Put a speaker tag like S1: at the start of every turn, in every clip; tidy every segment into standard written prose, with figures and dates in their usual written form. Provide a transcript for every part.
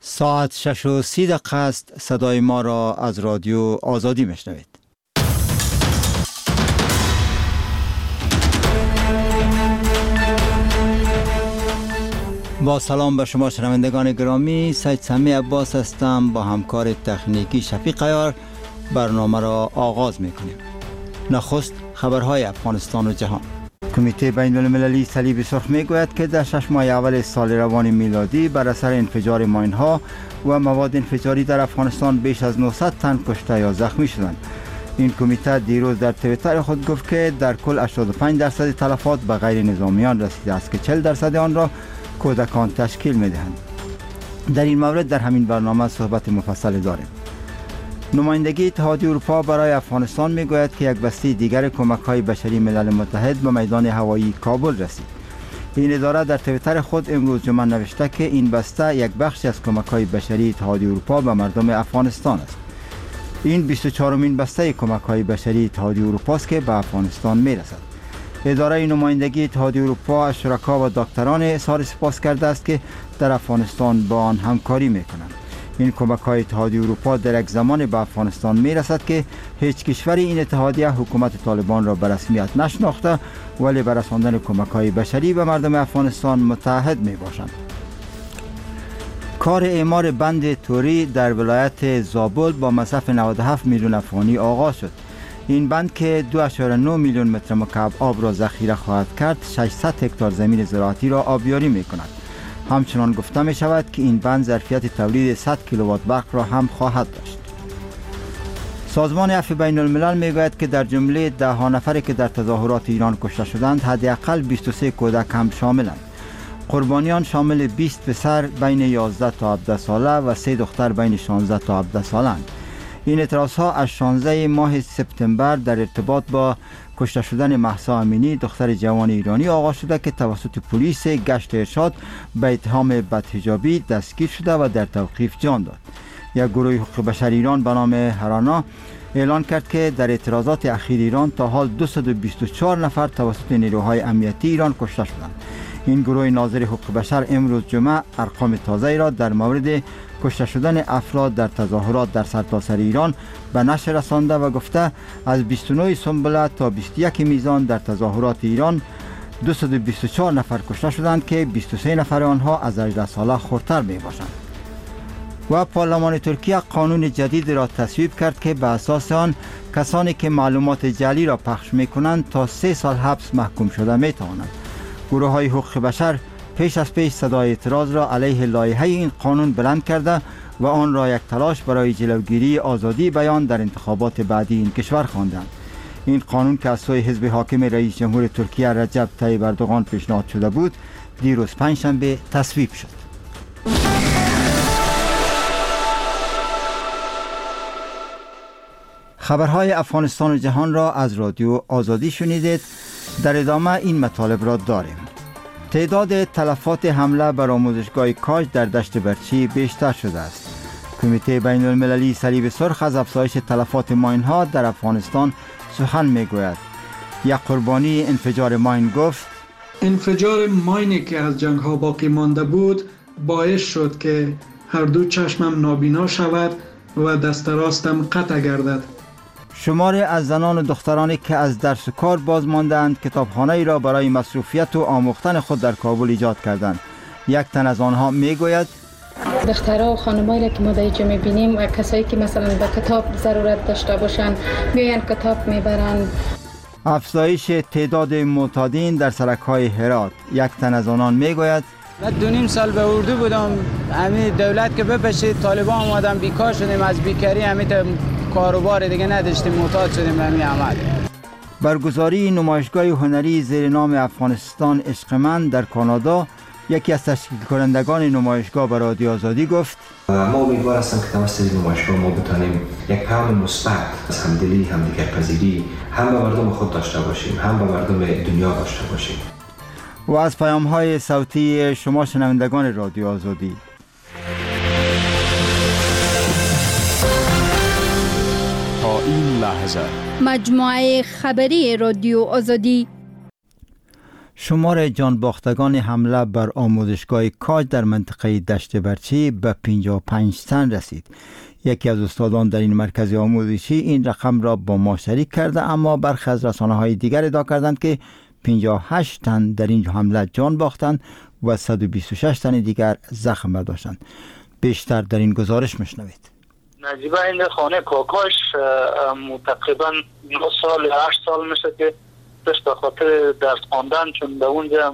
S1: ساعت 6:30 است. صدای ما را از رادیو آزادی میشنوید. با سلام به شما شنوندگان گرامی، سید سمی عباس هستم. با همکار تکنیکی شفیق عیار برنامه را آغاز میکنیم. نخست خبرهای افغانستان و جهان. کمیته بین المللی صلیب سرخ میگوید که در 6 ماه اول سال روان میلادی بر اثر انفجار ماین‌ها و مواد انفجاری در افغانستان بیش از 900 تن کشته یا زخمی شدند. این کمیته دیروز در توییتر خود گفت که در کل 85% تلفات به غیر نظامیان رسیده است که 40% آن را کودکان تشکیل میدهند. در این مورد در همین برنامه صحبت مفصل داریم. نمایندگی اتحادیه اروپا برای افغانستان میگوید که یک بسته دیگر کمک‌های بشری ملل متحد به میدان هوایی کابل رسید. این اداره در توییتر خود امروز جمعه نوشته که این بسته یک بخشی از کمک‌های بشری اتحادیه اروپا به مردم افغانستان است. این 24مین بسته کمک‌های بشری اتحادیه اروپا است که به افغانستان میرسد. اداره نمایندگی اتحادیه اروپا از شرکا و دکتران اظهار سپاس کرده است که در افغانستان با آن همکاری میکنند. این کمک‌های اتحادیه اروپا در یک زمان به افغانستان میرسد که هیچ کشور این اتحادیه حکومت طالبان را به رسمیت نشناخته، ولی به رساندن کمک‌های بشری به مردم افغانستان متحد میباشند. کار اعمار بند توری در ولایت زابل با مصرف 97 میلیون افغانی آغاز شد. این بند که 2.9 میلیون متر مکعب آب را ذخیره خواهد کرد، 600 هکتار زمین زراعتی را آبیاری می‌کند. همچنان گفته می شود که این بند ظرفیت تولید 100 کیلووات برق را هم خواهد داشت. سازمان عفو بین الملل می گوید که در جمله 10 نفری که در تظاهرات ایران کشته شدند، حداقل 23 کودک هم شاملند. قربانیان شامل 20 پسر بین 11 تا 17 ساله و 3 دختر بین 16 تا 17 سالند. این اعتراضها از 16 ماه سپتامبر در ارتباط با کشته شدن مهسا امینی، دختر جوان ایرانی آغاز شده که توسط پلیس گشت ارشاد به اتهام بدحجابی دستگیر شده و در توقیف جان داد. یک گروه حقوق بشر ایران به نام هرانا اعلان کرد که در اعتراضات اخیر ایران تا حال 224 نفر توسط نیروهای امنیتی ایران کشته شدند. این گروه ناظر حقوق بشر امروز جمعه ارقام تازه را در مورد کشته شدن افراد در تظاهرات در سرتاسر ایران به نشر رسانده و گفته از 29 سنبله تا 21 میزان در تظاهرات ایران 224 نفر کشته شدند که 23 نفر آنها از 18 ساله خردتر می باشند. و پارلمان ترکیه قانون جدید را تصویب کرد که به اساس آن کسانی که معلومات جعلی را پخش می کنند تا 3 سال حبس محکوم شده می توانند. گروه های حقوق بشر پیش صدای اعتراض را علیه لایحه این قانون بلند کرده و آن را یک تلاش برای جلوگیری آزادی بیان در انتخابات بعدی این کشور خواندند. این قانون که از سوی حزب حاکم رئیس جمهور ترکیه رجب طیب اردوغان پیشنهاد شده بود، دیروز پنجشنبه تصویب شد. خبرهای افغانستان و جهان را از رادیو آزادی شنیدید. در ادامه این مطالب را داریم. تعداد تلفات حمله بر آموزشگاه کاج در دشت برچی بیشتر شده است. کمیته بین المللی صلیب سرخ از افزایش تلفات ماین‌ها در افغانستان سخن میگوید. یک قربانی انفجار ماین گفت:
S2: انفجار ماینی که از جنگ‌ها باقی مانده بود باعث شد که هر دو چشمم نابینا شود و دست راستم قطع گردد.
S1: شماری از زنان و دخترانی که از درس و کار باز ماندند، کتابخانه ای را برای مصروفیت و آموختن خود در کابل ایجاد کردند. یک تن از آنها میگوید:
S3: دخترها و خانمایی که ما در اینجا میبینیم و کسایی که مثلا به کتاب ضرورت داشته باشن میاین کتاب میبرن.
S1: افزایش تعداد معتادین در سرک‌های هرات. یک تن از آنان میگوید:
S4: من 2.5 سال به اردو بودم، همین دولت که بپشید طالبان آمدن، بیکار شدیم، از بیکاری همین کاروبار دیگه نداشتیم، معتاد شدیم به همین عمل.
S1: برگزاری نمایشگاه هنری زیر نام افغانستان عشق من در کانادا، یکی از تشکیل کنندگان نمایشگاه به رادیو آزادی گفت:
S5: ما امیدوار هستم که توسط این نمایشگاه ما بتانیم یک پیام مثبت از همدلی، همدیگرپذیری هم به مردم خود داشته باشیم، هم به مردم دنیا داشته باشیم.
S1: و از پیام‌های صوتی شما شنوندگان رادیو آزادی.
S6: تا این لحظه
S7: مجموعه خبری رادیو آزادی.
S1: شمار جانباختگان حمله بر آموزشگاه کاج در منطقه دشت برچی به 55 تن رسید. یکی از استادان در این مرکز آموزشی این رقم را با ما شریک کرده، اما برخی از رسانه‌های دیگر ادعا کردند که 58 تن در این حمله جان باختند و 126 تن دیگر زخم برداشتند. بیشتر در این گزارش میشنوید.
S7: نجیبه این خانه کاکاش تقریبا 9 سال 8 سال میشه که داشت به خاطر درس خواندن، چون به اونجا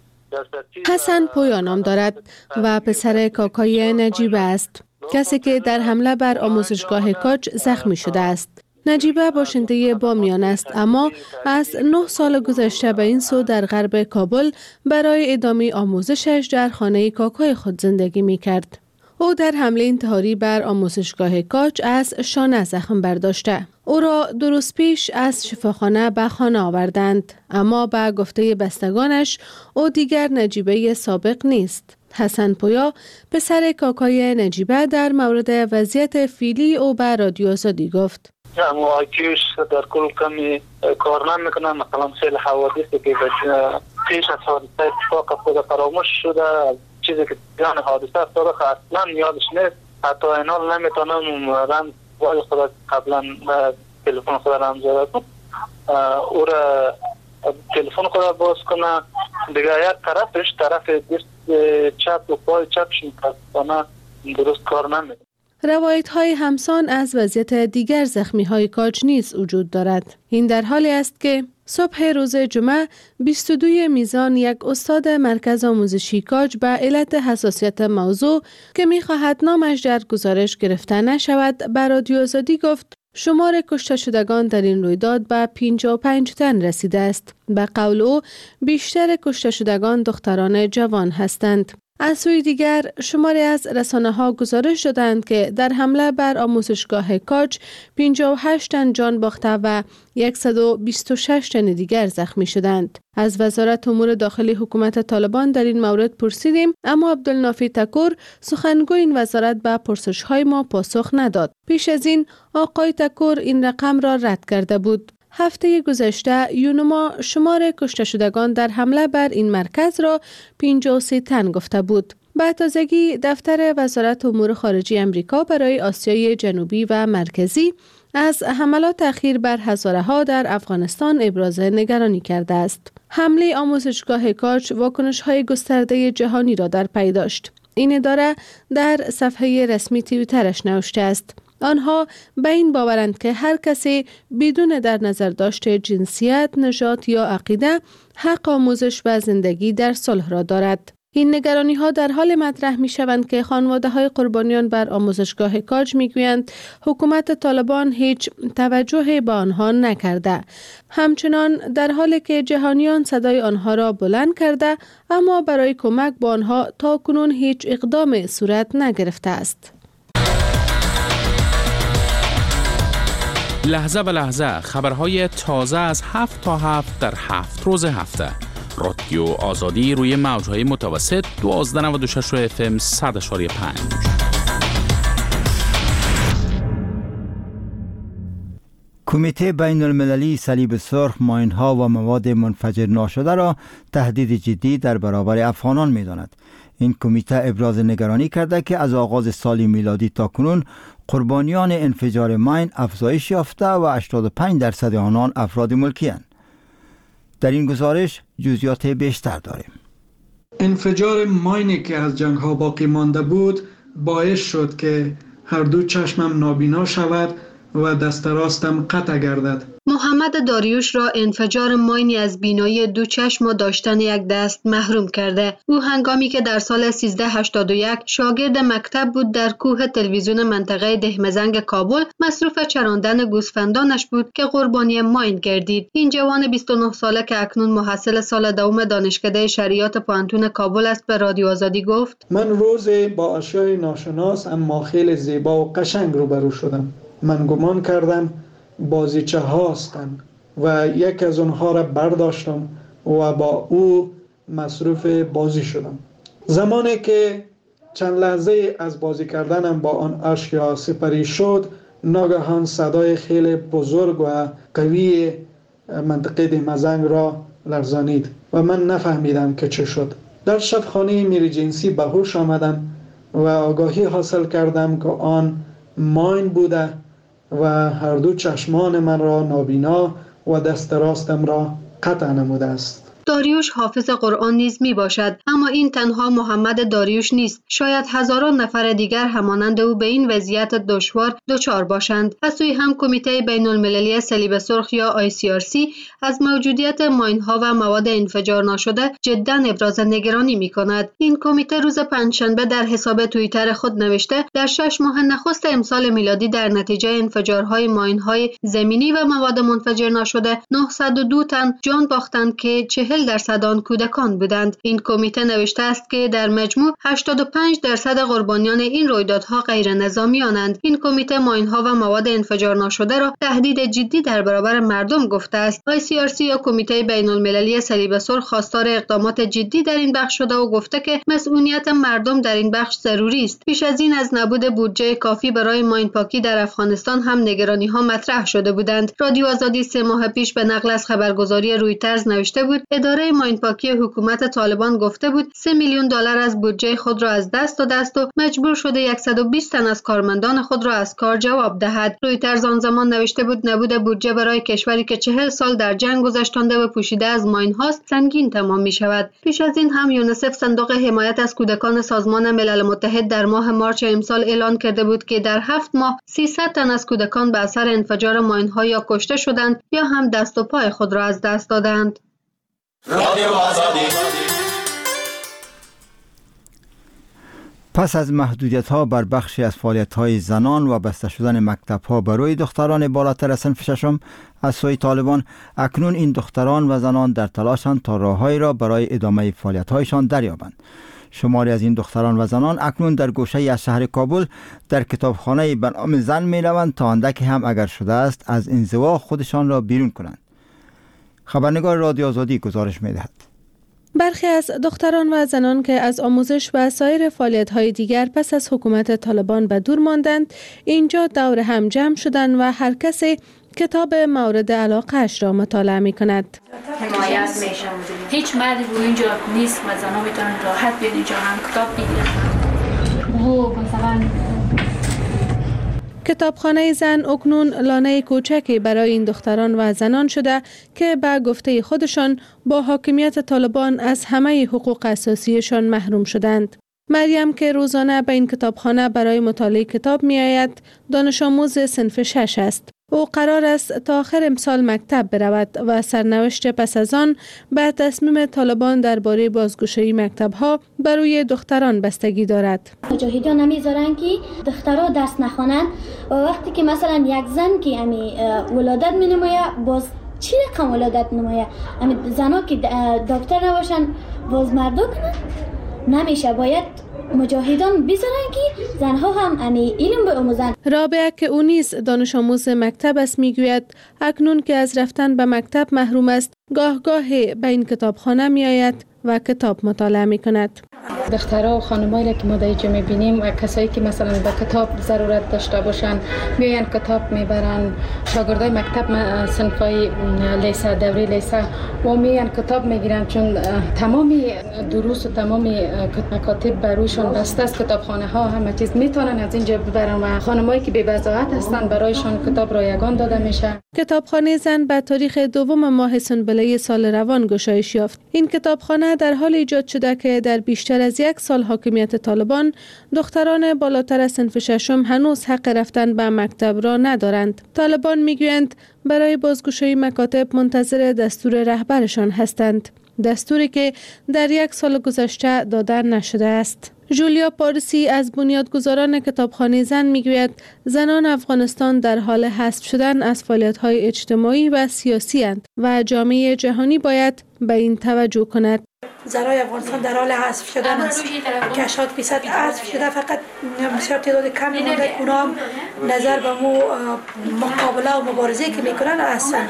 S8: حسن پویا نام دارد و پسر کاکای نجیبه است، کسی که در حمله بر آموزشگاه کاج زخمی شده است. نجیبه باشنده بامیان است، اما از 9 سال گذشته به این سو در غرب کابل برای ادامه آموزشش در خانه کاکای خود زندگی می کرد. او در حمله انتحاری بر آموزشگاه کاج از شانه زخم برداشته. او را 2 روز پیش از شفاخانه به خانه آوردند، اما به گفته بستگانش او دیگر نجیبه سابق نیست. حسن پویا پسر کاکای نجیبه در مورد وضعیت فعلی او به رادیو آزادی گفت:
S7: آیکیوش در کل کمی کار نمیکنه. مثلا خیلی حوادثی که پیش از حادثه اتفاق افتاده فراموش شده، چیزی که جان حادثه افتاده اصلا یادش نیست. حتی این حال نمیتونم رمز خدا قبلا تلفن خدا رمز داده بود، او را تلفن خدا باز کنه. دیگه یک طرفش طرف دست چپ و پای چپش متاسفانه درست کار نمیکنه.
S8: روایت های همسان از وضعیت دیگر زخمی های کاج نیز وجود دارد. این در حالی است که صبح روز جمعه 22 میزان یک استاد مرکز آموزشی کاج به علت حساسیت موضوع که می‌خواهد نامش در گزارش گرفته نشود به رادیو آزادی گفت شمار کشته شدگان در این رویداد به 55 تن رسیده است. به قول او بیشتر کشته شدگان دختران جوان هستند. از سوی دیگر شماری از رسانه‌ها گزارش دادند که در حمله بر آموزشگاه کاج 58 تن جان باخته و 126 تن دیگر زخمی شدند. از وزارت امور داخلی حکومت طالبان در این مورد پرسیدیم، اما عبدالنافی تکور سخنگوی این وزارت به پرسش‌های ما پاسخ نداد. پیش از این آقای تکور این رقم را رد کرده بود. هفته گذشته یونما شمار کشته شدگان در حمله بر این مرکز را 53 تن گفته بود. به تازگی دفتر وزارت امور خارجه امریکا برای آسیای جنوبی و مرکزی از حملات اخیر بر هزاره‌ها در افغانستان ابراز نگرانی کرده است. حمله آموزشگاه کاج واکنش‌های گسترده جهانی را در پی داشت. این اداره در صفحه رسمی توییترش نوشته است: آنها به این باورند که هر کسی بدون در نظر داشت جنسیت، نژاد یا عقیده حق آموزش و زندگی در صلح را دارد. این نگرانی ها در حال مطرح می شوند که خانواده های قربانیان بر آموزشگاه کاج می گویند حکومت طالبان هیچ توجه به آنها نکرده. همچنان در حالی که جهانیان صدای آنها را بلند کرده، اما برای کمک به آنها تا کنون هیچ اقدام صورت نگرفته است.
S6: لحظه به لحظه خبرهای تازه از 7 تا 7 در 7 روز هفته. رادیو آزادی روی موجهای متوسط 1296 FM 100.5.
S1: کمیته بین المللی صلیب سرخ ماین‌ها و مواد منفجر ناشده را تهدید جدی در برابر افغانان می‌داند. این کمیته ابراز نگرانی کرده که از آغاز سال میلادی تا کنون قربانیان انفجار ماین افزایش یافته و 85% آنان افراد ملکی اند. در این گزارش جزئیات بیشتر داریم.
S2: انفجار ماینی که از جنگ ها باقی مانده بود باعث شد که هر دو چشمم نابینا شود و دست راستم قطع گردد.
S9: محمد داریوش را انفجار ماینی از بینایی 2 چشم و داشتن یک دست محروم کرده. او هنگامی که در سال 1381 شاگرد مکتب بود در کوه تلویزیون منطقه دهمزنگ کابل مصروف چراندن گوسفندانش بود که قربانی ماین گردید. این جوان 29 ساله که اکنون محصل سال دوم دانشکده شریعت پوهنتون کابل است به رادیو آزادی گفت:
S2: من روزی با اشیاء ناشناس اما خیلی زیبا و قشنگ روبرو شدم. من گمان کردم بازیچه هستند و یک از اونها را برداشتم و با او مصروف بازی شدم. زمانی که چند لحظه از بازی کردنم با آن اشیا سپری شد، ناگهان صدای خیلی بزرگ و قوی منطقه دهمزنگ را لرزانید و من نفهمیدم که چه شد. در شبخانه ایمرجنسی به هوش آمدم و آگاهی حاصل کردم که آن ماین بوده و هر دو چشمان من را نابینا و دست راستم را قطع نموده است.
S9: داریوش حافظ قرآن نیز می باشد، اما این تنها محمد داریوش نیست. شاید هزاران نفر دیگر همانند او به این وضعیت دشوار دچار باشند. از سوی هم کمیته بین المللی صلیب سرخ یا ICRC از موجودیت ماین‌ها و مواد انفجار ناشده جدا ابراز نگرانی می کند. این کمیته روز پنجشنبه در حساب توییتر خود نوشته در 6 ماه نخست امسال میلادی در نتیجه انفجارهای ماین‌های زمینی و مواد منفجر ناشده 902 تن جان باختند که 40% آن کودکان بودند. این کمیته نوشته است که در مجموع 85% قربانیان این رویدادها غیر نظامیانند. این کمیته ماین‌ها و مواد انفجار ناشده را تهدید جدی در برابر مردم گفته است. ICRC یا کمیته بین المللی صلیب سرخ خواستار اقدامات جدی در این بخش شده و گفته که مسئولیت مردم در این بخش ضروری است. پیش از این از نبود بودجه کافی برای ماین پاکی در افغانستان هم نگرانی‌ها مطرح شده بودند. رادیو آزادی 3 ماه پیش به نقل از خبرگزاری رویترز نوشته بود اداره ماین پاکی حکومت طالبان گفته بود 3 میلیون دلار از بودجه خود را از دست داده است و مجبور شده 120 تن از کارمندان خود را از کار جواب دهد. رویترز آن زمان نوشته بود نبود بودجه برای کشوری که 40 سال در جنگ گذشتانده و پوشیده از ماین هاست سنگین تمام می شود. پیش از این هم یونیسف صندوق حمایت از کودکان سازمان ملل متحد در ماه مارچ امسال اعلان کرده بود که در 7 ماه 300 تن از کودکان به اثر انفجار ماین ها یا کشته شدند یا هم دست و پای خود را از دست دادند.
S1: پس از محدودیت‌ها بر بخشی از فعالیت‌های زنان و بسته شدن مکتب‌ها برای دختران بالاتر از صنف ششم از سوی طالبان، اکنون این دختران و زنان در تلاشند تا راه‌هایی را برای ادامه فعالیت‌هایشان دریابند. شماری از این دختران و زنان اکنون در گوشه‌ای از شهر کابل در کتابخانه به نام زن می‌روند تا اندکی هم اگر شده است از انزوا خودشان را بیرون کنند. خبرنگار رادیو آزادی گزارش می‌دهد.
S8: برخی از دختران و زنان که از آموزش و سایر فعالیت‌های دیگر پس از حکومت طالبان به دور ماندند، اینجا دور هم جمع شدند و هر کسی کتاب مورد علاقه‌اش را مطالعه می‌کند.
S10: حمایت میشه. هیچ مردی رو اینجا نیست و زن‌ها میتونن راحت بیان اینجا هم کتاب بگیرن. مثلا
S8: کتابخانه زن اکنون لانه کوچکی برای این دختران و زنان شده که به گفته خودشان با حاکمیت طالبان از همه حقوق اساسیشان محروم شدند. مریم که روزانه به این کتابخانه برای مطالعه کتاب می آید، دانش آموز صنف 6 است. او قرار است تا آخر امسال مکتب برود و سرنوشت پس از آن به تصمیم طالبان درباره بازگشایی مکتب‌ها برای دختران بستگی دارد.
S11: مجاهدان نمیذارن که دخترها درس نخوانند و وقتی که مثلا یک زن که ولادت مینماید باز چی رقم ولادت نماید، زنها که دکتر نباشن باز مردو کنن نمیشه. باید مجاهدان بذارن که زنها هم علم بیاموزند.
S8: رابعه که او نیز دانش آموز مکتب است میگوید اکنون که از رفتن به مکتب محروم است، گاه به این کتابخانه می آید و کتاب مطالعه می کند.
S3: دخترها و خانمایی که ما در اینجا میبینیم، کسایی که مثلا به کتاب ضرورت داشته باشن میاین کتاب میبرن. شاگردای مکتب صنفای لیسه، دوره لیسه و میاین کتاب میگیرن، چون تمامی دروس و تمامی مکاتب برویشون بسته است. کتابخانه ها همه چیز میتونن از اینجا ببرن و خانمایی که بی بضاعت هستن برایشان کتاب رایگان داده میشه.
S8: کتابخانه زن به تاریخ 2 ماه سنبله سال روان گشایش یافت. این کتابخانه در حال ایجاد شده که در بیشتر از 1 سال حاکمیت طالبان دختران بالاتر از صنف 6 هنوز حق رفتن به مکتب را ندارند. طالبان میگویند برای بازگشایی مکاتب منتظر دستور رهبرشان هستند، دستوری که در 1 سال گذشته داده نشده است. جولیا پارسی از بنیادگذاران کتابخانه زن میگوید زنان افغانستان در حال حذف شدن از فعالیت‌های اجتماعی و سیاسی اند و جامعه جهانی باید به این توجه کند.
S12: زنای افغانستان در حال حذف شدن است که 80% حذف شده، فقط بسیار تعداد کمی مونده که اونا هم نظر به مقابله و مبارزه که میکنن هستن.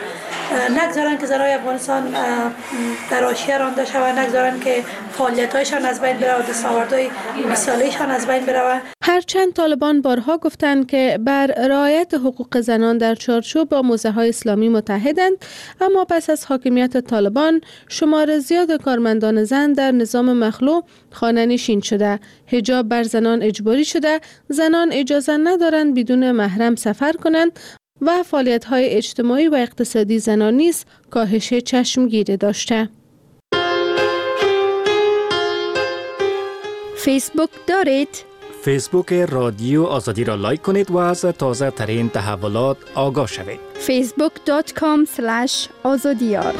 S12: نگذارن که زنای افغانستان در حاشیه رانده شوند، نگذارن که فعالیت‌هایشان از بین بره و دستاوردهای مثالیشان از بین بره.
S8: هرچند طالبان بارها گفتند که بر رعایت حقوق زنان در چارچوب با موزه‌های اسلامی متحدند، اما پس از حاکمیت طالبان شمار زیاد کارمندان زن در نظام مخلوع خانه‌نشین شده، حجاب بر زنان اجباری شده، زنان اجازه ندارند بدون محرم سفر کنند و فعالیت‌های اجتماعی و اقتصادی زنان نیز کاهش چشمگیر داشته.
S13: فیسبوک دارید؟
S14: فیسبوک رادیو آزادی را لایک کنید و از تازه ترین تحولات آگاه شوید.
S13: facebook.com/azadiyar.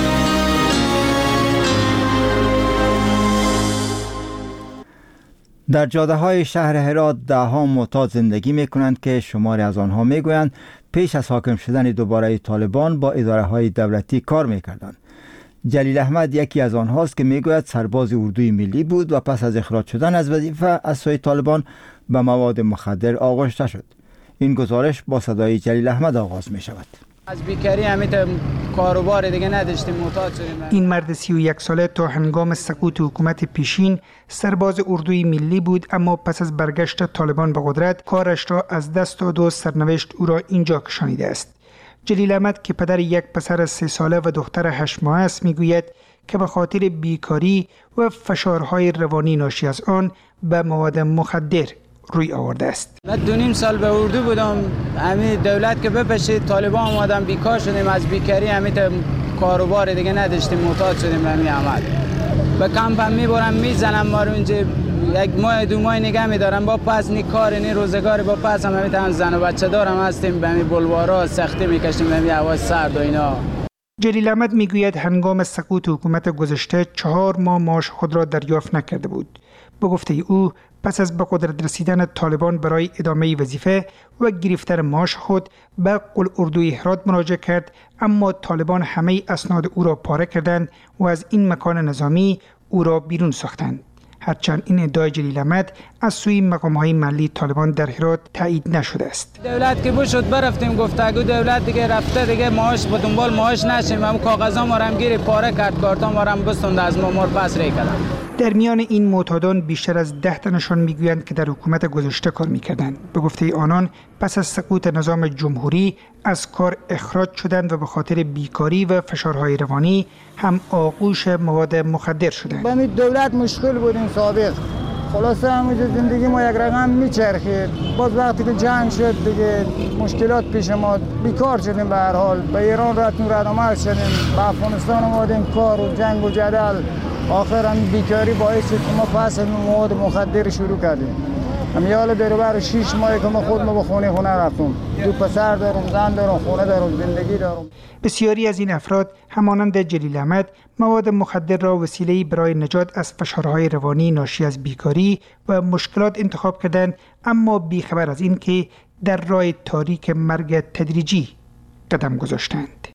S1: در جاده های شهر هرات ده‌ها معتاد زندگی می کنند که شماری از آنها می گویند پیش از حاکم شدن دوباره طالبان با اداره های دولتی کار می کردند. جلیل احمد یکی از آنهاست که می گوید سرباز اردوی ملی بود و پس از اخراج شدن از وظیفه از سوی طالبان به مواد مخدر آغشته شد. این گزارش با صدای جلیل احمد آغاز می شود.
S4: از بیکاری همیت کاروبار دیگه نداشتیم، معتاد شدیم.
S15: این مرد 31 ساله تا هنگام سقوط حکومت پیشین سرباز اردوی ملی بود، اما پس از برگشت طالبان به قدرت کارش را از دست داد و سرنوشت او را اینجا کشانیده است. جلیل احمد که پدر یک پسر 3 ساله و دختر 8 ماهه است میگوید که به خاطر بیکاری و فشارهای روانی ناشی از آن به مواد مخدر روی آورده است.
S4: من 2.5 سال به اردو بودم، همین دولت که بپشید طالبان آمدن بیکار شدیم، از بیکاری همین کاروبار دیگه نداشتیم، معتاد شدیم همین عمل. به کمپ هم میبرم میزنم، ما رو اینجا 1 ماه 2 ماه نگه میدارم، با پس نی کار نی روزگار، با پس هم همین زن و بچه دارم هستیم، به همین بلوارا سختی میکشیم، همین هوا سرد و اینا.
S15: جلیل احمد میگوید هنگام سقوط حکومت گذشته 4 ماه معاش خود را دریافت نکرده بود. به گفته او پس از به قدرت رسیدن طالبان برای ادامه وظیفه و گرفتن معاش خود به قل اردوی هرات مراجعه کرد، اما طالبان همه اسناد او را پاره کردند و از این مکان نظامی او را بیرون ساختند. هرچند این ادعای جلیل احمد از سوی مقام‌های محلی طالبان در هرات تایید نشده است.
S4: دولت که بشد برفتیم گفتگو، دولت دیگه رفته دیگه معاش به دنبال معاش نشیم، هم کاغذا ما رو هم گیری پاره کرد، کارتا ما رو هم بستند از ما پس ری کردن.
S15: در میان این معتادان بیشتر از 10 تنشان میگویند که در حکومت گذشته کار میکردند. به گفته آنان پس از سقوط نظام جمهوری از کار اخراج شدند و به خاطر بیکاری و فشارهای روانی هم آغوش مواد مخدر شدند.
S16: با دولت مشکل بودیم سابق، خلاصه همونجا زندگی ما یک رقم میچرخید. باز وقتی که جنگ شد دیگه مشکلات پیش ما، بیکار شدیم. به هر حال به ایران رفتیم، ردآمد شدیم، به افغانستان اومدیم، کار و جنگ و جدل، آخر هم بیکاری باعث شد که ما پس مواد مخدر شروع کردیم. حالا در بر 6 ماه که ما خودمون به خونه رفتم، 2 پسر دارم، زن دارم، خونه دارم، زندگی دارم.
S15: بسیاری از این افراد همانند جلیل احمد مواد مخدر را وسیله‌ای برای نجات از فشارهای روانی ناشی از بیکاری و مشکلات انتخاب کردند، اما بیخبر از این که در راه تاریک مرگ تدریجی قدم گذاشتند.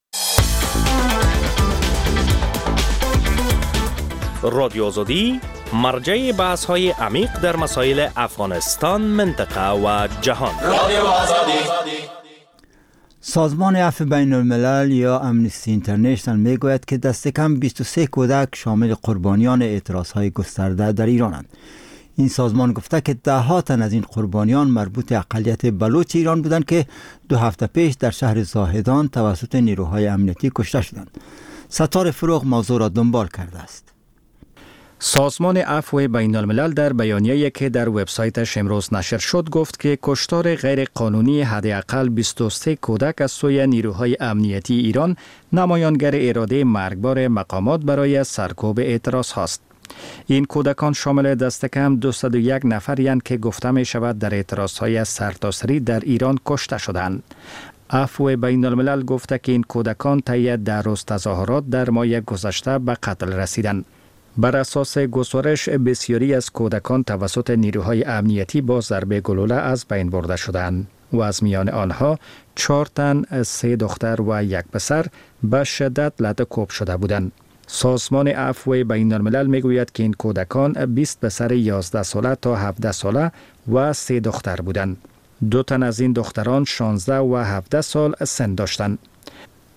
S14: رادیو آزادی مرجع بحث‌های عمیق در مسائل افغانستان، منطقه و جهان. رادیو آزادی.
S1: سازمان عفو بین الملل یا امنیستی اینترنشنال میگوید که دست کم 23 کودک شامل قربانیان اعتراضهای گسترده در ایرانند. این سازمان گفته که 10 تن از این قربانیان مربوط اقلیت بلوچ ایران بودند که 2 هفته پیش در شهر زاهدان توسط نیروهای امنیتی کشته شدند. ستار فروغ موضوع را دنبال کرده است.
S14: سازمان عفو بین الملل در بیانیه‌ای که در وبسایتش امروز نشر شد گفت که کشتار غیر قانونی حداقل 23 کودک از سوی نیروهای امنیتی ایران نمایانگر اراده مرگبار مقامات برای سرکوب اعتراض هاست. این کودکان شامل دست کم 201 نفرند که گفته می شود در اعتراضهای سرتاسری در ایران کشته شدند. عفو بین الملل گفته که این کودکان طی 10 روز تظاهرات در ماه گذشته به قتل رسیدند. بر اساس گزارش بسیاری از کودکان توسط نیروهای امنیتی با ضربه گلوله از بین برده شدند و از میان آنها 4 تن، 3 دختر و 1 پسر به شدت لطکوب شده بودند. سازمان عفو بین الملل میگوید که این کودکان 20 پسر 11 ساله تا 17 ساله و 3 دختر بودند. 2 تن از این دختران 16 و 17 سال سن داشتند.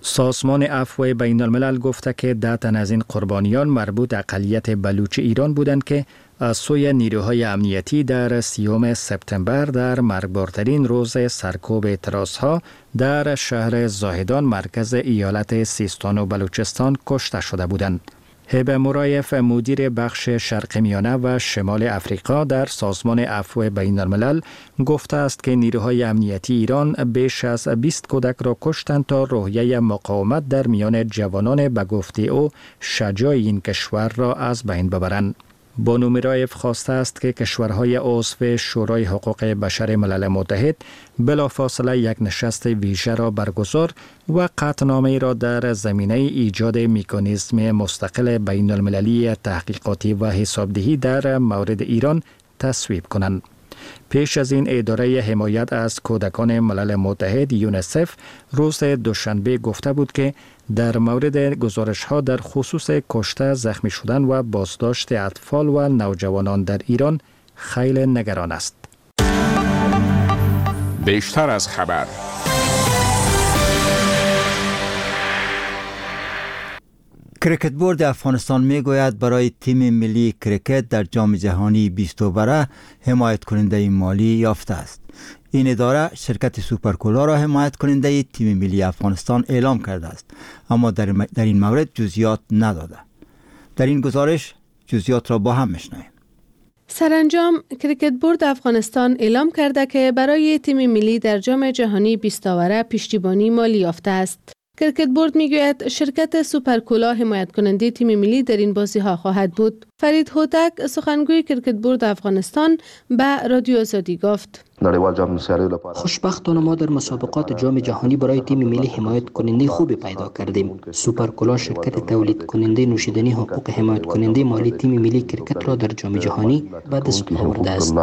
S14: سازمان عفو بین الملل گفته که 10 تن از این قربانیان مربوط اقلیت بلوچ ایران بودند که از سوی نیروهای امنیتی در 30 سپتامبر در مرگبارترین روز سرکوب اعتراضها در شهر زاهدان مرکز ایالت سیستان و بلوچستان کشته شده بودند. هبه مرایف مدیر بخش شرق میانه و شمال افریقا در سازمان عفو بین الملل گفته است که نیروهای امنیتی ایران بیش از 20 کودک را کشتند تا روحیه مقاومت در میان جوانان به گفته او شجاع این کشور را از بین ببرند. بانو مرایف خواسته است که کشورهای عضو شورای حقوق بشر ملل متحد بلافاصله یک نشست ویژه را برگزار و قطعنامه را در زمینه ایجاد مکانیزم مستقل بین المللی تحقیقاتی و حسابدهی در مورد ایران تصویب کنند. پیش از این اداره حمایت از کودکان ملل متحد یونیسف روز دوشنبه گفته بود که در مورد گزارش‌ها در خصوص کشته، زخمی شدن و بازداشت اطفال و نوجوانان در ایران خیلی نگران است.
S6: بیشتر از خبر.
S1: کریکت بورد افغانستان میگوید برای تیم ملی کریکت در جام جهانی 20 بره حمایت کننده مالی یافته است. این اداره شرکت سوپرکولا را حمایت کننده تیم ملی افغانستان اعلام کرده است، اما در این مورد جزئیات نداده. در این گزارش جزئیات را با هم میشنویم.
S8: سرانجام کریکت بورد افغانستان اعلام کرده که برای تیم ملی در جام جهانی 20 بره پشتیبانی مالی یافته است. کریکت بورد میگوید شرکت سوپرکولا حمایت کننده تیم ملی در این بازی ها خواهد بود. فرید هوتک سخنگوی کریکت بورد افغانستان به رادیو آزادی گفت:
S17: خوشبختانه ما در مسابقات جام جهانی برای تیم ملی حمایت کننده خوبی پیدا کردیم. سوپرکولا شرکت تولید کننده نوشیدنی حقوق حمایت کننده مالی تیم ملی کرکت را در جام جهانی به دست آورده است.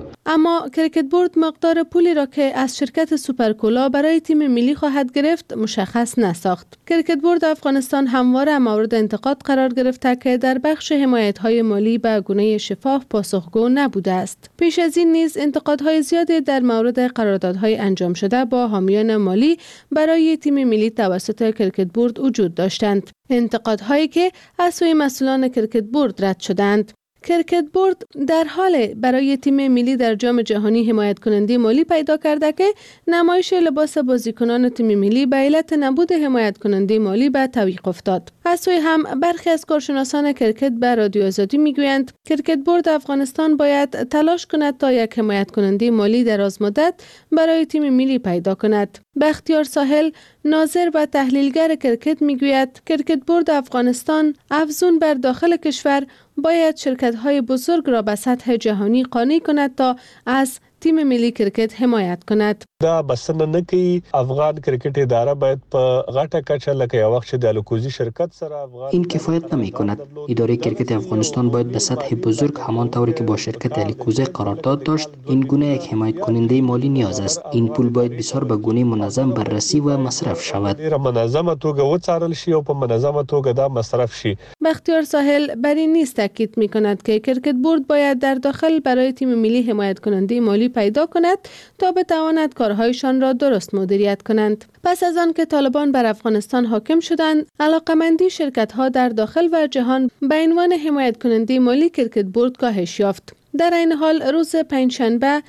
S8: اما کرکت بورد مقدار پولی را که از شرکت سوپرکولا برای تیم ملی خواهد گرفت مشخص نساخت. کرکت بورد افغانستان همواره مورد انتقاد قرار گرفته که در بخش حمایت های مالی به گونه شفاف پاسخگو نبوده است. پیش از این نیز انتقادهای زیاد در مورد قراردادهای انجام شده با حامیان مالی برای تیم ملی توسط کرکت بورد وجود داشتند. انتقادهایی که از سوی مسئولان کرکت بورد رد شدند. کرکت بورد در حال برای تیم ملی در جام جهانی حمایت کننده مالی پیدا کرده که نمایش لباس بازیکنان تیم ملی به علت نبود حمایت کننده مالی به تعویق افتاد. از سوی هم برخی از کارشناسان کرکت به رادیو آزادی میگویند کرکت بورد افغانستان باید تلاش کند تا یک حمایت کننده مالی دراز مدت برای تیم ملی پیدا کند. بختیار ساحل ناظر و تحلیلگر کرکت میگوید کرکت بورد افغانستان افزون بر داخل کشور باید شرکت‌های بزرگ را به سطح جهانی قانع کند تا از تیم ملی کرکت حمایت کند.
S18: دا بسنه نه کوي افغان کرکټ اداره باید په غټه کچه لکه یو وخت د الکوزی شرکت سره افغان
S17: این کفایت نمی کند. اداره کرکت افغانستان باید به سطح بزرگ همان طوری که با شرکت الکوزی قرارداد داشت این گونه یک حمایت کننده مالی نیاز است. این پول باید بسیار به گونه منظم بررسی و مصرف شود.
S18: منظمه توګه وڅارل شي او په منظمه توګه دا مصرف شي.
S8: بختیار ساحل بر این نیز تاکید می‌کند که کرکت بورد باید در داخل برای تیم ملی حمایت کننده مالی پیدا کند تا بتواند کارهایشان را درست مدیریت کنند. پس از آن که طالبان بر افغانستان حاکم شدند، علاقمندی شرکت‌ها در داخل و جهان به عنوان حمایت کننده مالی کرکت بورد کاهش یافت. در این حال روز پنجشنبه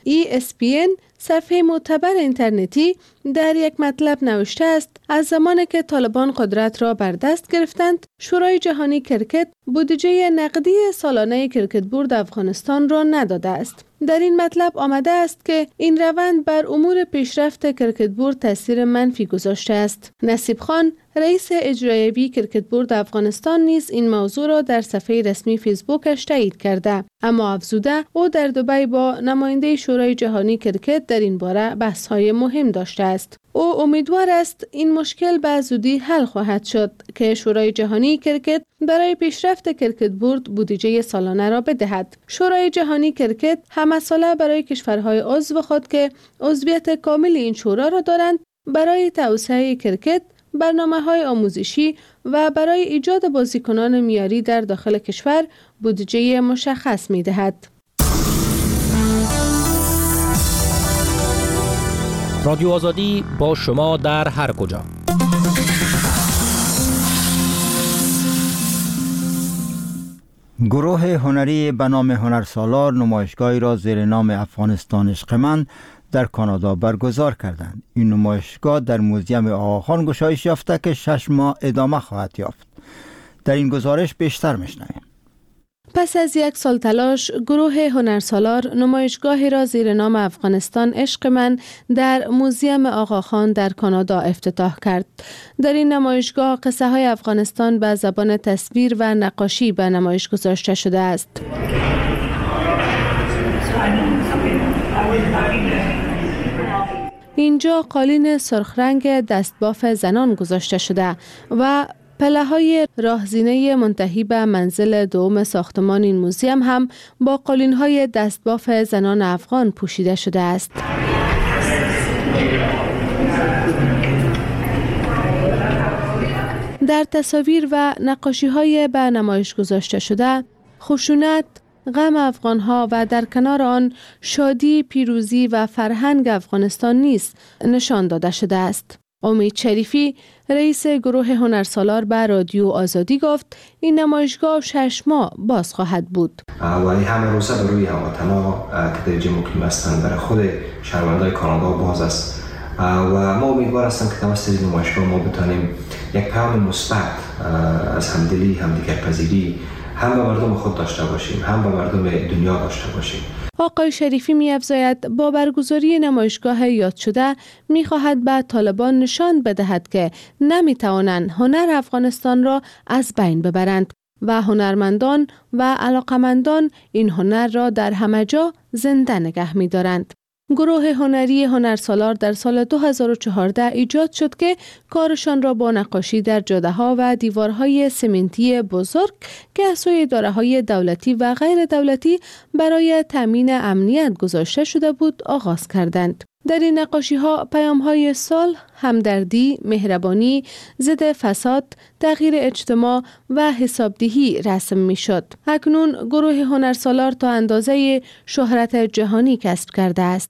S8: ESPN صفحه معتبر اینترنتی در یک مطلب نوشته است از زمانی که طالبان قدرت را بر دست گرفتند شورای جهانی کرکت بودجه نقدی سالانه کرکت بورد افغانستان را نداده است. در این مطلب آمده است که این روند بر امور پیشرفت کرکت بورد تاثیر منفی گذاشته است. نصیب خان رئیس اجرایی کرکت بورد افغانستان نیز این موضوع را در صفحه رسمی فیسبوکش تایید کرده، اما افزوده او در دبی با نماینده شورای جهانی کرکت در این باره بحث‌های مهم داشته است. او امیدوار است این مشکل به زودی حل خواهد شد که شورای جهانی کرکت برای پیشرفت کرکت بورد بودجه سالانه را بدهد. شورای جهانی کرکت همساله برای کشورهای عضو خود که عضویت کامل این شورا را دارند برای توسعه کرکت برنامه‌های آموزشی و برای ایجاد بازیکنان معیاری در داخل کشور بودجه مشخص می‌دهد.
S19: رادیو آزادی با شما در هر کجا.
S1: گروه هنری به نام هنرسالار نمایشگاهی را زیر نام افغانستان عشق من در کانادا برگزار کردند. این نمایشگاه در موزیم آقاخان گشایش یافته که 6 ماه ادامه خواهد یافت. در این گزارش بیشتر میشنویم.
S8: پس از 1 سال تلاش، گروه هنرسالار نمایشگاهی را زیر نام افغانستان عشق من در موزیم آقاخان در کانادا افتتاح کرد. در این نمایشگاه قصه های افغانستان به زبان تصویر و نقاشی به نمایش گذاشته شده است. اینجا قالین سرخ رنگ دستباف زنان گذاشته شده و پله‌های راهزینه منتهی به منزل دوم ساختمان این موزیم هم با قالین‌های دستباف زنان افغان پوشیده شده است. در تصاویر و نقاشی‌های به نمایش گذاشته شده، خشونت، غم افغان‌ها و در کنار آن شادی، پیروزی و فرهنگ افغانستان نیز نشان داده شده است. امید شریفی رئیس گروه هنرسالار به رادیو آزادی گفت این نمایشگاه 6 ماه باز خواهد بود.
S5: و این همه روزه به روی هموطنا که در اینجا مقیم هستند برای خود شهروندان کانادا باز است و ما امیدوار هستم که توسط این نمایشگاه ما بتانیم یک پیام مثبت از همدلی، همدیگر پذیری هم به مردم خود داشته باشیم، هم به مردم دنیا داشته باشیم.
S8: آقای شریفی می‌افزاید با برگزاری نمایشگاه یاد شده می‌خواهد به طالبان نشان بدهد که نمی‌توانند هنر افغانستان را از بین ببرند و هنرمندان و علاقمندان این هنر را در همه جا زنده نگه می‌دارند. گروه هنری هنرسالار در سال 2014 ایجاد شد که کارشان را با نقاشی در جاده‌ها و دیوارهای سمنتی بزرگ که از سوی اداره‌های دولتی و غیر دولتی برای تامین امنیت گذاشته شده بود آغاز کردند. در این نقاشی‌ها پیام‌های صلح، همدردی، مهربانی، ضد فساد، تغییر اجتماع و حسابدهی رسم می‌شد. اکنون گروه هنرسالار تا اندازه شهرت جهانی کسب کرده است.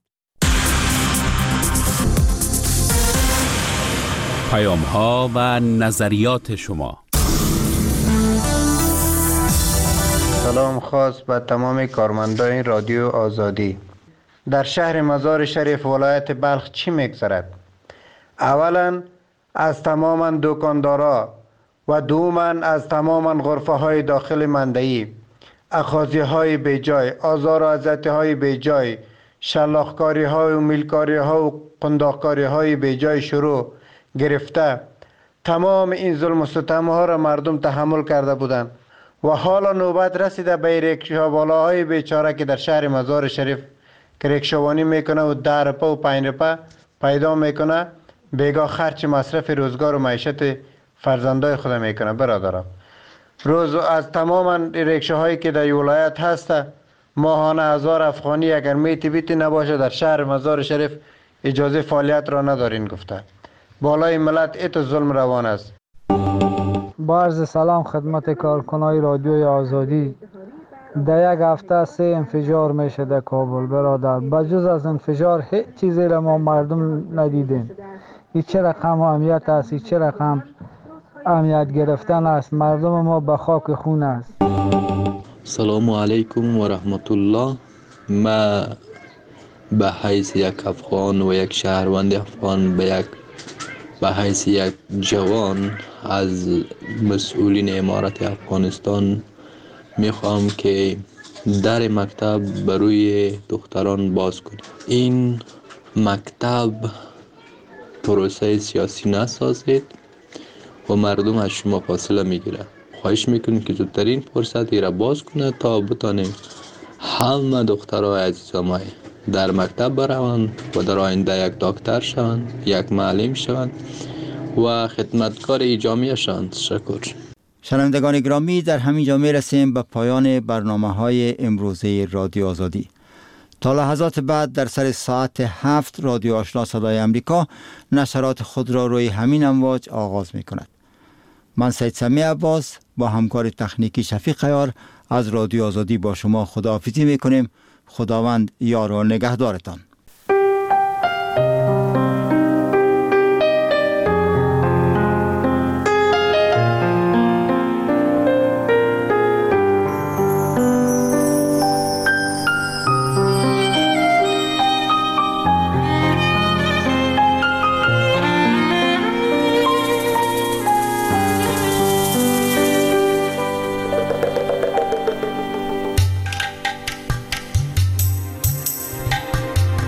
S6: پیام‌ها و نظریات شما.
S19: سلام خاص به تمام کارمندان رادیو آزادی. در شهر مزار شریف ولایت بلخ چی میگذرد؟ اولا از تمام دکاندارا و دوما از تمام غرفه های داخل مندهی اخاذی های بیجای، آزار و اذیت های بیجای، شلاخکاری های و میلکاری ها و قنداقکاری های بیجای شروع گرفته تمام این ظلم و ستم ها را مردم تحمل کرده بودند و حالا نوبت رسیده به ریکشاوالاهای بیچاره که در شهر مزار شریف که ریکشاوانی میکنه و 10 روپه و 5 روپه پیدا میکنه، بیگاه خرچ مصرف روزگار و معیشت فرزندای خود میکنه. برادرم روز از تمام ریکشاهایی که در ولایت هست ماهانه 1000 افغانی اگر میتی بیتی نباشه در شهر مزار شریف اجازه فعالیت را ندارین گفته. بالای ملت ایت ظلم روان است.
S20: با عرض سلام خدمت کارکنای رادیوی آزادی. در یک هفته 3 انفجار میشه در کابل برادر. بجز از انفجار هیچ چیزی را ما مردم ندیدیم. هیچ چه رقم اهمیت است، هیچ چه رقم اهمیت گرفتن است. مردم ما به خاک خون است.
S21: سلام علیکم و رحمت الله. ما به حیث یک افغان و یک شهروند افغان به حیث یک جوان از مسئولین امارت افغانستان میخوام که در مکتب برای دختران باز کنید. این مکتب پروسه سیاسی نسازید و مردم از شما فاصله میگیره. خواهش میکنیم که زودترین فرصت را باز کنه تا بتانیم همه دخترای عزیزم در مکتب بروند و در آینده یک دکتر شوند، یک معلم شوند و خدمتکار جامعه شوند. تشکر.
S1: شنوندگان گرامی، در همین جا میرسیم به پایان برنامه‌های امروزه رادیو آزادی. تا لحظات بعد در سر ساعت 7 رادیو آشنا صدای امریکا نشرات خود را روی همین امواج آغاز می کند. من سید سمیع عباس با همکار تکنیکی شفیق عیار از رادیو آزادی با شما خداحافظی می کنیم. خداوند یار و نگهدارتان.